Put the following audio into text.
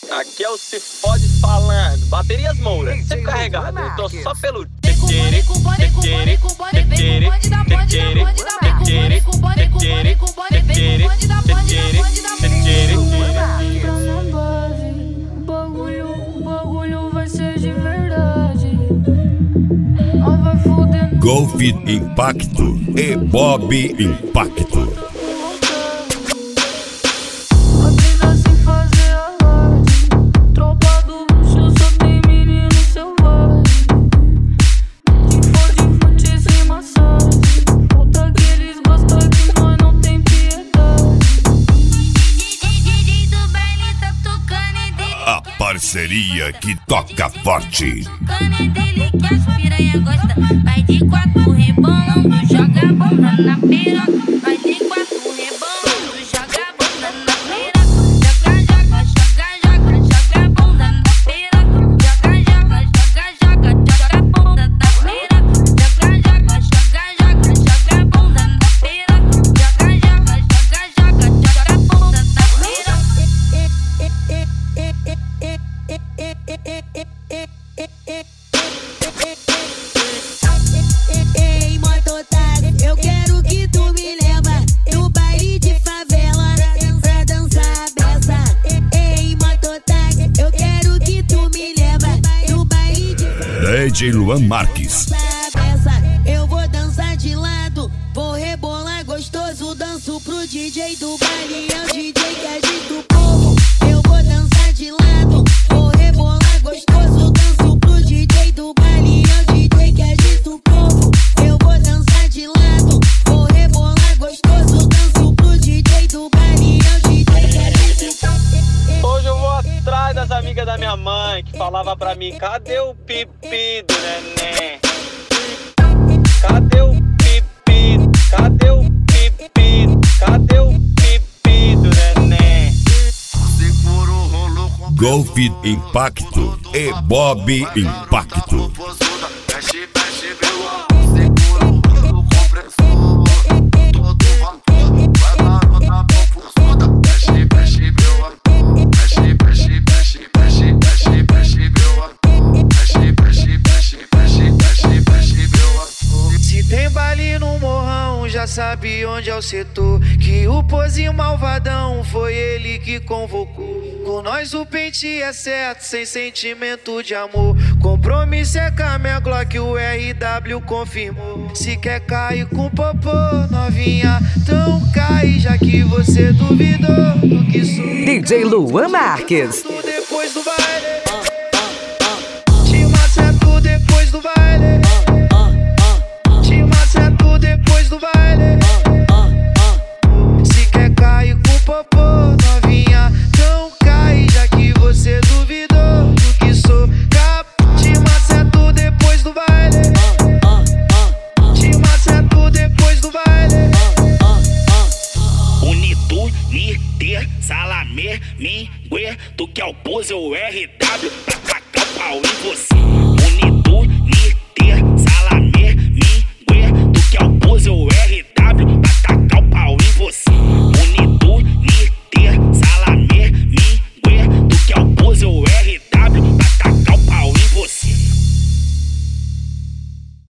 Aqui é o Se Fode falando. Baterias Moura, sempre carregado. Eu tô só pelo tequere, tequere, tequere, tequere, tequere, tequere, tequere, tequere, O bagulho vai ser de verdade. Vai foder. Golf Impacto e Bob Impacto. Parceria que toca forte. Cane dele que as piranha gosta. Vai de quatro rebolando, joga a bunda na piroca. Vai de quatro rebolando, joga a bunda na piroca. Joga, joga, joga a bunda na piroca. Joga, joga, joga a bunda na piroca. Joga, joga a bunda na piroca. Joga, joga a bunda na piroca. Ei, mototário, eu quero que tu me leva no baile de favela pra dançar a beça. Ei, mototário, eu quero que tu me leva no baile de favela. DJ Luan Marques. Eu vou dançar de lado, vou rebolar gostoso, danço pro DJ do baile, é o DJ que agita o povo. Eu vou dançar de lado, vou rebolar gostoso, danço pro DJ do baile, é o DJ que agita o povo. Eu vou dançar de lado, vou rebolar gostoso, danço pro DJ do baile, é o DJ que agita o povo. Hoje eu vou atrás das amigas da minha mãe que falava pra mim: cadê o pipi do neném? Cadê o pipi? Cadê o pipi? Cadê o pipi do neném? Golf Impacto e Bob Impacto. Já sabe onde é o setor, que o pozinho malvadão foi ele que convocou. Com nós o pente é certo, sem sentimento de amor. Compromisso é com a minha Glock, o RW confirmou. Se quer cair com popô, novinha, então cai, já que você duvidou do que sou. DJ Luan Marques. Depois do baile, te maceto depois do baile. Te maceto depois do baile. Se quer cair com popô, novinha, então cai, já que você duvidou do que sou. Te maceto depois do baile. Te maceto depois do baile. Unitu, Niter, Salamé, Mingue, tu que é o pose, o RW, pra tacar o pau em você.